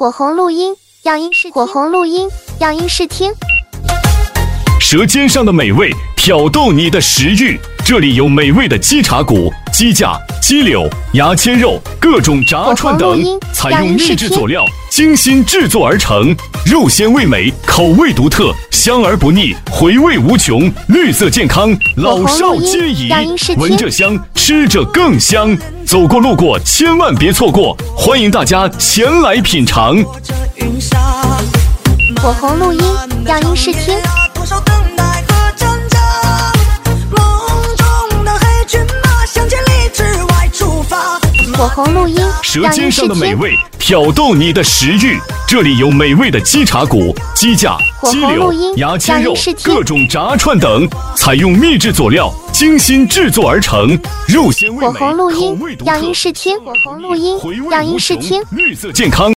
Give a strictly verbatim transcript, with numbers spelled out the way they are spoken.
火红录音，养音试火红录音，养音试听。 舌尖上的美味，挑逗你的食欲。这里有美味的鸡叉骨、鸡架、鸡柳、牙签肉，各种炸串等，采用秘制佐料，精心制作而成，肉鲜味美，口味独特，香而不腻，回味无穷，绿色健康，老少皆宜。闻着香，吃着更香。走过路过，千万别错过，欢迎大家前来品尝。 火红录音，养音试听。火红录音， 舌尖上的美味，挑逗你的食欲。这里有美味的鸡叉骨、鸡架、鸡柳、牙签肉，各种炸串等，采用秘制佐料，精心制作而成，肉鲜味美，口味独特，香而不腻，回味无穷，绿色健康。